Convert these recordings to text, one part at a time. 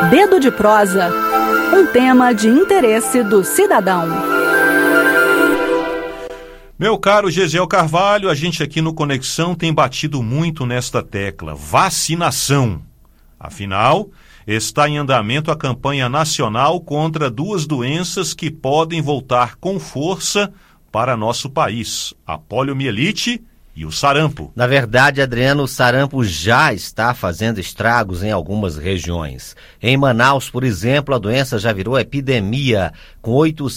Dedo de prosa, um tema de interesse do cidadão. Meu caro Gesiel Carvalho, a gente aqui no Conexão tem batido muito nesta tecla, vacinação. Afinal, está em andamento a campanha nacional contra duas doenças que podem voltar com força para nosso país, a poliomielite e o sarampo. Na verdade, Adriano, o sarampo já está fazendo estragos em algumas regiões. Em Manaus, por exemplo, a doença já virou epidemia, com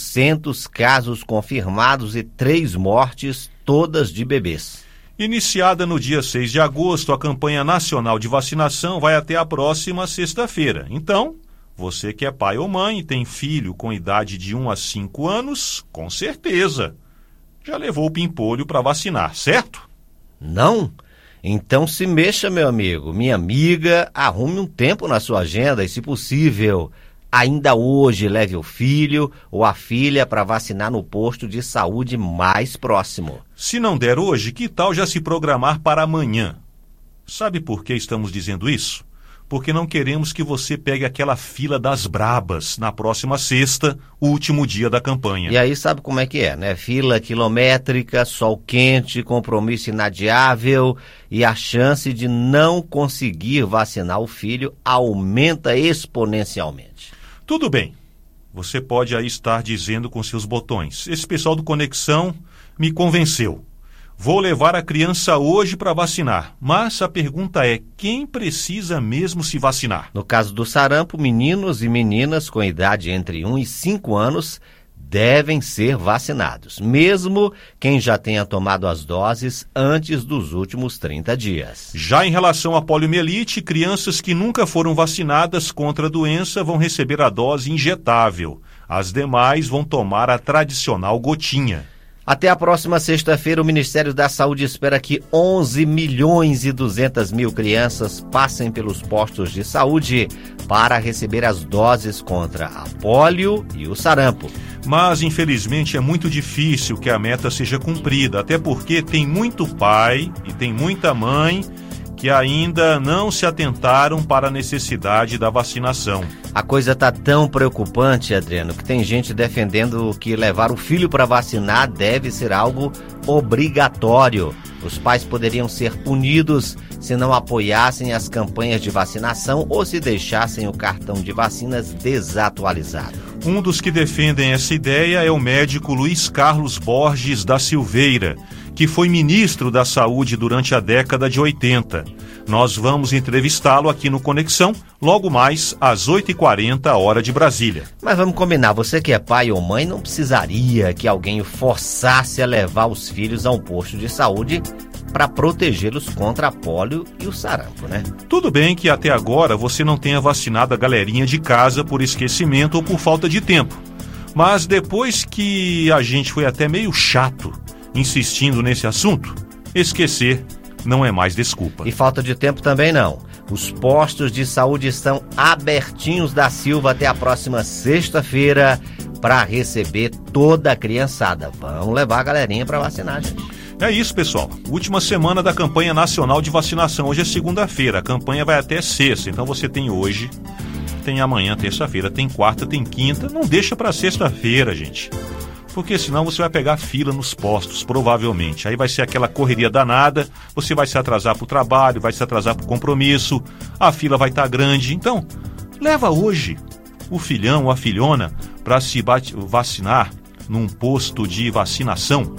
800 casos confirmados e 3 mortes, todas de bebês. Iniciada no dia 6 de agosto, a campanha nacional de vacinação vai até a próxima sexta-feira. Então, você que é pai ou mãe e tem filho com idade de 1 a 5 anos, com certeza já levou o pimpolho para vacinar, certo? Não? Então se mexa, meu amigo, minha amiga, arrume um tempo na sua agenda e, se possível, ainda hoje leve o filho ou a filha para vacinar no posto de saúde mais próximo. Se não der hoje, que tal já se programar para amanhã? Sabe por que estamos dizendo isso? Porque não queremos que você pegue aquela fila das brabas na próxima sexta, o último dia da campanha. E aí sabe como é que é, né? Fila quilométrica, sol quente, compromisso inadiável e a chance de não conseguir vacinar o filho aumenta exponencialmente. Tudo bem, você pode aí estar dizendo com seus botões: esse pessoal do Conexão me convenceu. Vou levar a criança hoje para vacinar. Mas a pergunta é, quem precisa mesmo se vacinar? No caso do sarampo, meninos e meninas com idade entre 1 e 5 anos devem ser vacinados, mesmo quem já tenha tomado as doses antes dos últimos 30 dias. Já em relação à poliomielite, crianças que nunca foram vacinadas contra a doença vão receber a dose injetável. As demais vão tomar a tradicional gotinha. Até a próxima sexta-feira, o Ministério da Saúde espera que 11 milhões e 200 mil crianças passem pelos postos de saúde para receber as doses contra a polio e o sarampo. Mas, infelizmente, é muito difícil que a meta seja cumprida, até porque tem muito pai e tem muita mãe que ainda não se atentaram para a necessidade da vacinação. A coisa está tão preocupante, Adriano, que tem gente defendendo que levar o filho para vacinar deve ser algo obrigatório. Os pais poderiam ser punidos se não apoiassem as campanhas de vacinação ou se deixassem o cartão de vacinas desatualizado. Um dos que defendem essa ideia é o médico Luiz Carlos Borges da Silveira, que foi ministro da Saúde durante a década de 80. Nós vamos entrevistá-lo aqui no Conexão, logo mais às 8h40, hora de Brasília. Mas vamos combinar, você que é pai ou mãe não precisaria que alguém o forçasse a levar os filhos a um posto de saúde para protegê-los contra a polio e o sarampo, né? Tudo bem que até agora você não tenha vacinado a galerinha de casa por esquecimento ou por falta de tempo. Mas depois que a gente foi até meio chato insistindo nesse assunto, esquecer não é mais desculpa. E falta de tempo também não. Os postos de saúde estão abertinhos da Silva até a próxima sexta-feira para receber toda a criançada. Vamos levar a galerinha para vacinar, gente. É isso, pessoal. Última semana da campanha nacional de vacinação. Hoje é segunda-feira. A campanha vai até sexta. Então você tem hoje, tem amanhã, terça-feira, tem quarta, tem quinta. Não deixa para sexta-feira, gente. Porque senão você vai pegar fila nos postos, provavelmente. Aí vai ser aquela correria danada, você vai se atrasar para o trabalho, vai se atrasar para o compromisso, a fila vai estar grande. Então, leva hoje o filhão ou a filhona para se vacinar num posto de vacinação,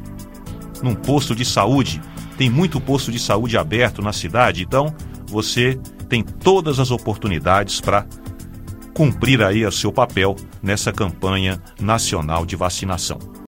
num posto de saúde. Tem muito posto de saúde aberto na cidade, então você tem todas as oportunidades para cumprir aí o seu papel nessa campanha nacional de vacinação.